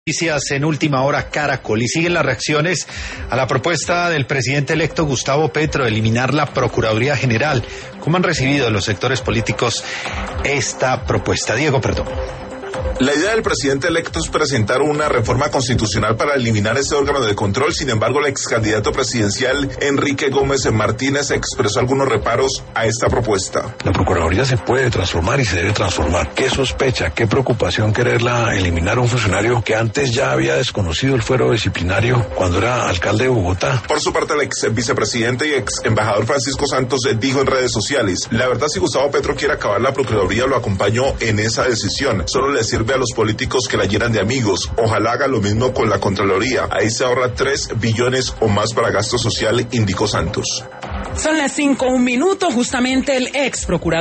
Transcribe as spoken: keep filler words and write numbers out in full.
Noticias en última hora, Caracol, y siguen las reacciones a la propuesta del presidente electo Gustavo Petro de eliminar la Procuraduría General. ¿Cómo han recibido los sectores políticos esta propuesta? Diego Perdomo. La idea del presidente electo es presentar una reforma constitucional para eliminar ese órgano de control. Sin embargo, el ex candidato presidencial Enrique Gómez Martínez expresó algunos reparos a esta propuesta. La Procuraduría se puede transformar y se debe transformar. ¿Qué sospecha, qué preocupación quererla eliminar a un funcionario que antes ya había desconocido el fuero disciplinario cuando era alcalde de Bogotá? Por su parte, el ex vicepresidente y ex embajador Francisco Santos dijo en redes sociales: la verdad, si Gustavo Petro quiere acabar la Procuraduría, lo acompañó en esa decisión. Solo le sirve a los políticos que la llenan de amigos. Ojalá haga lo mismo con la Contraloría. Ahí se ahorra tres billones o más para gasto social, indicó Santos. Son las cinco, un minuto. Justamente el ex procurador